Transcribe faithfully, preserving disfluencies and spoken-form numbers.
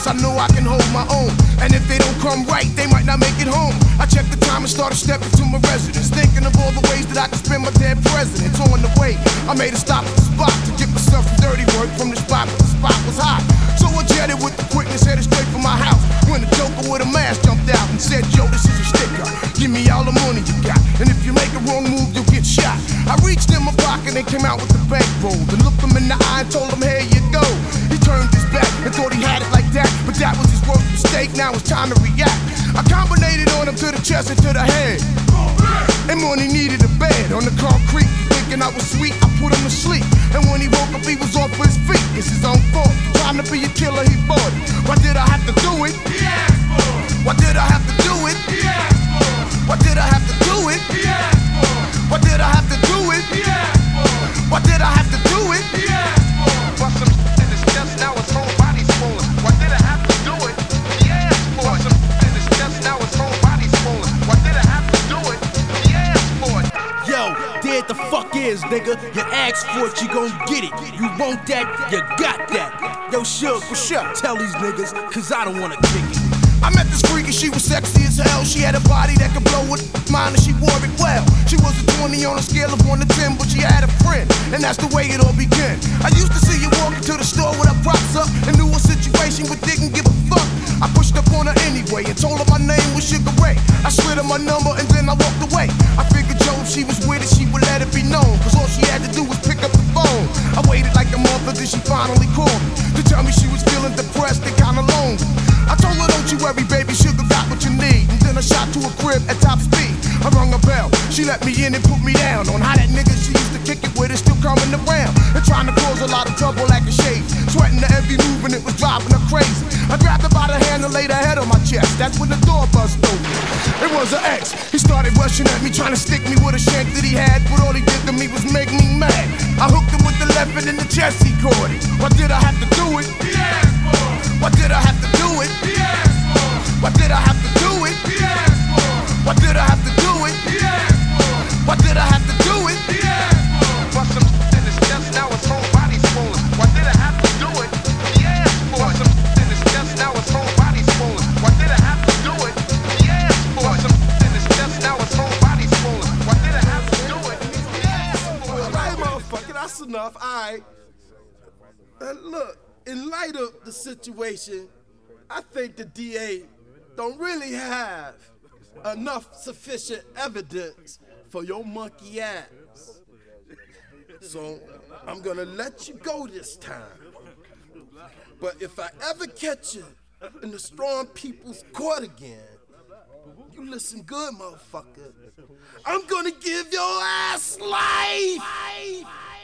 I know I can hold my own. And if they don't come right, they might not make it home. I checked the time and started stepping to my residence, thinking of all the ways that I could spend my dead presidents. On the way, I made a stop at the spot to get myself some dirty work from the spot, but the spot was hot. So I jetted with the quickness, headed straight for my house, when the joker with a mask jumped out and said, yo, this is a sticker, give me all the money you got, and if you make a wrong move, you'll get shot. I reached in my pocket and came out with the bankroll, and looked him in the eye and told him, here you go. He turned his back and thought he had it like that, but that was his worst mistake, now it's time to react. I combinated on him to the chest and to the head, and when he needed a bed on the concrete, thinking I was sweet, I put him to sleep. And when he woke up, he was off his feet. It's his own fault. Trying to be a killer, he bought it. Why did I have to do it? He asked for it. Why did I have to do it? He asked for it. Why did I have to do it? He asked for it. Why did I have to do it? He asked for it. Why did I have to do it? He asked for it. Bust some in his chest, now his whole body's swollen. Why did I have to do it? He asked for it. Bust some in his chest, now his whole body's swollen. Why did I have to do it? He asked for it. Yo, there the fuck is, nigga. You ask for it, you gon' get it. You want that, you got that. Yo, Suge, what's up? Tell these niggas, cause I don't wanna kick it. I met this freak and she was sexy as hell. She had a body that could blow with mine and she wore it well. She was a twenty on a scale of one to ten, but she had a friend, and that's the way it all began. I used to see you walking to the store with her props up and knew a situation but didn't give a fuck. I pushed up on her anyway and told her my name was Sugar Ray. I slid her my number and then I walked away. I figured, yo, if she was with it, she would let it be known, cause all she had to do was pick up the phone. I waited like a month until she finally called me to tell me she was feeling depressed and kinda lonely. I told her, don't you worry, baby, Sugar got what you need. And then I shot to a crib at top speed. I rung a bell, she let me in and put me down on how that nigga she used to kick it with is still coming around and trying to cause a lot of trouble like a shade. Sweating the every move and it was driving her crazy. I grabbed her by the hand and laid her head on my chest. That's when the door buzzed open. It was an ex. He started rushing at me, trying to stick me with a shank that he had, but all he did to me was make me mad. I hooked him with the left and in the chest he caught it. Why did I have to do it? He asked for it. Why did I have to do it? He asked for it. Why did I have to do it? He asked for it. Why did I have to do it? He asked for it. Why did I have to do it? He asked for it. Bust some in his chest, now his whole body's swollen. Why did I have to do it? He asked for it. Bust some in his chest, now his whole body's swollen. Why did I have to do it? He asked for it. Bust some in his chest, now his whole body's swollen. Why did I have to do it? He asked for it. Alright, motherfucker, that's enough, alright. Uh, look, in light of the situation, I think the D A don't really have enough sufficient evidence for your monkey ass. So I'm gonna let you go this time. But if I ever catch you in the Strong People's Court again, you listen good, motherfucker. I'm gonna give your ass life!